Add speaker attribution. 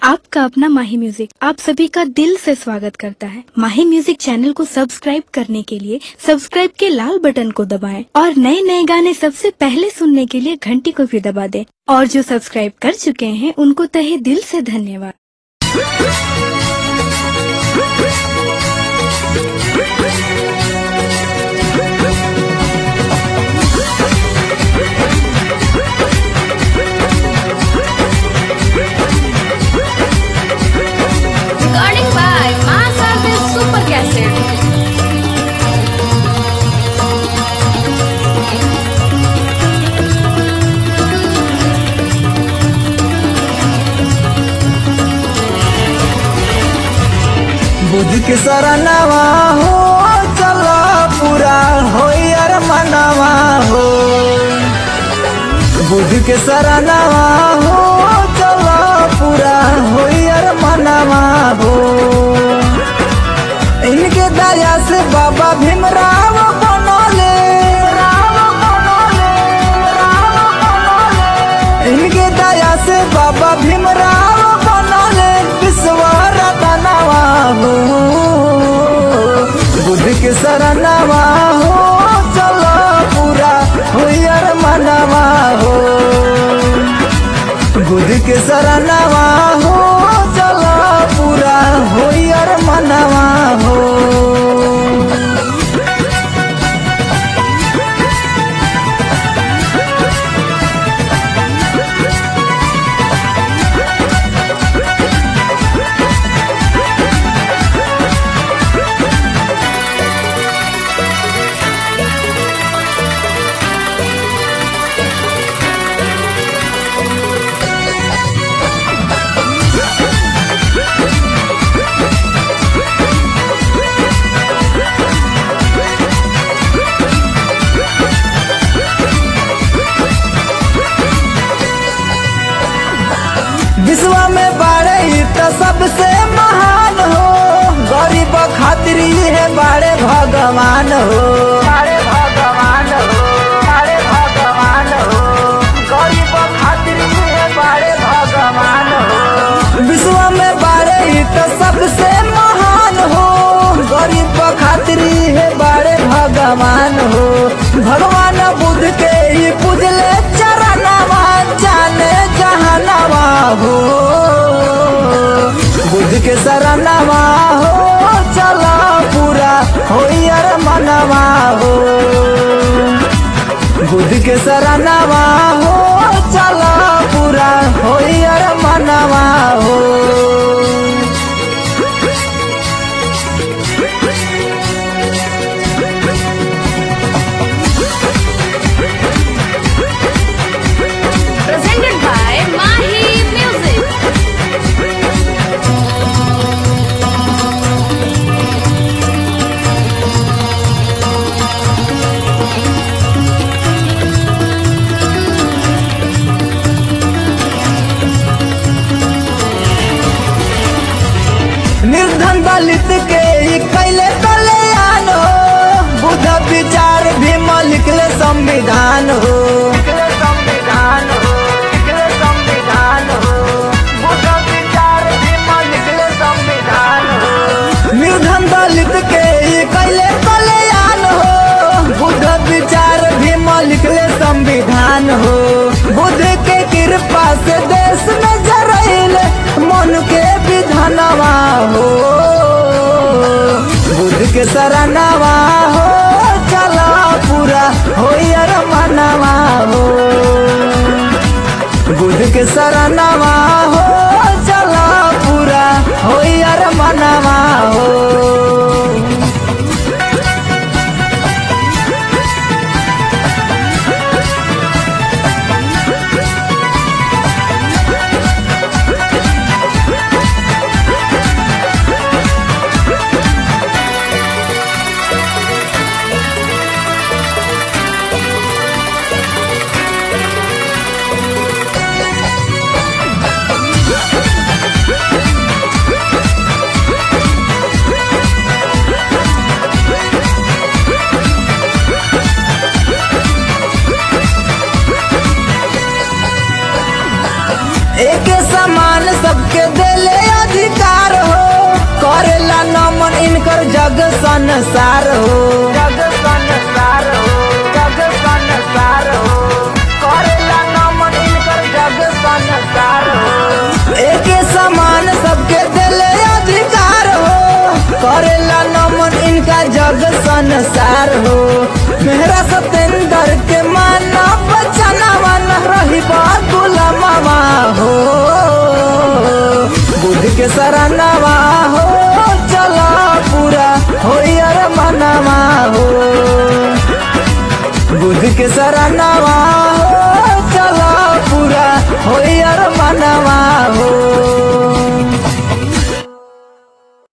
Speaker 1: आपका अपना माही म्यूजिक आप सभी का दिल से स्वागत करता है। माही म्यूजिक चैनल को सब्सक्राइब करने के लिए सब्सक्राइब के लाल बटन को दबाएं और नए नए गाने सबसे पहले सुनने के लिए घंटी को भी दबा दें। और जो सब्सक्राइब कर चुके हैं उनको तहे दिल से धन्यवाद।
Speaker 2: Recording by Master Super Cassette.
Speaker 3: Buddha के सरनावा हो चला पूरा हो यार मनावा हो। बुद्ध के सरनावा हो चला पूरा हो यार मनावा हो। इनके दया से बाबा भीमराव बनले, इनके दया से बाबा भीमराव बनले विश्वर बनवा हो। बुद्ध के सरनावा हो चलो पूरा हो यार मनवा हो। बुद्ध के सरनावा हो चलो पूरा हो यार मनवा हो। विश्व में बाड़े तो सबसे महान हो। गरीब खातिर है बाड़े भगवान हो, बाड़े भगवान हो, बाड़े भगवान हो। गरीब खातिर है बाड़े भगवान हो। विश्व में बाड़े तो सबसे महान हो। गरीब खातिर है बाड़े भगवान हो। भगवान बुद्ध के ही पूजले चरणवा जाने जहानवा हो। बुद्ध के सरनावा हो चला पूरा हो यार मनवा हो। बुद्ध के सरनावा हो चला पूरा हो यार मनवा हो।
Speaker 2: Presented by Mahi Music.
Speaker 3: निर्धन दलित के ही कैले कल्याण हो। बुद्ध विचार भीम लिखले संविधान हो, संविधान हो, संविधान हो। बुद्ध विचार भीम लिखले संविधान हो। निर्धन दलित के ही कैले कल्याण हो। बुद्ध विचार भीम लिखले संविधान हो। बुद्ध के कृपा से देश में जरइल मन के विधानवा हो। बुद्ध के सरनावा हो चला पूरा हो यार मनवा हो। बुद्ध के सरनावा हो चला पूरा हो यार मनवा हो। इनकर जग संसार हो, जग संसार हो, जग संसार हो, करेला नमन इनकर जग संसार हो। एक समान सबके दिले अधिकार हो, करेला नमन इनका जग संसार हो। मेहरा सतेंद्र के माना बचनावा न रही गुलामवा हो, बुद्ध के शरणवा हो, चला पूरा हो यार मनवा हो, बुद्ध के शरणवा